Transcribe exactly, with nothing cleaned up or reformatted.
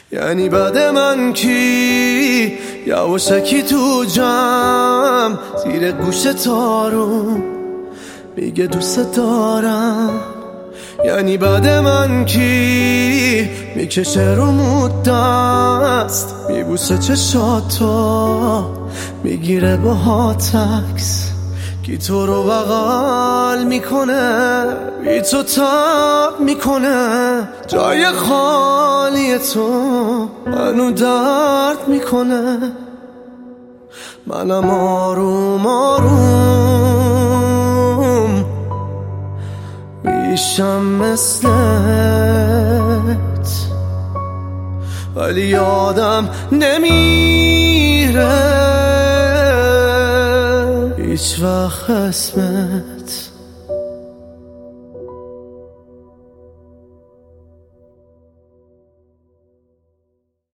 یعنی بعد من کی یواشکی تو جمع زیر گوش تارو میگه دوست دارم. یعنی بعد من کی میکشه رو مدست میبوسه چشاتو میگیره با هاتکس کی تو رو بغل میکنه بی تو تب میکنه جای خالی تو منو درد میکنه. منم آروم آروم میشم مثلت ولی یادم نمیره هیچ وقت اسمت.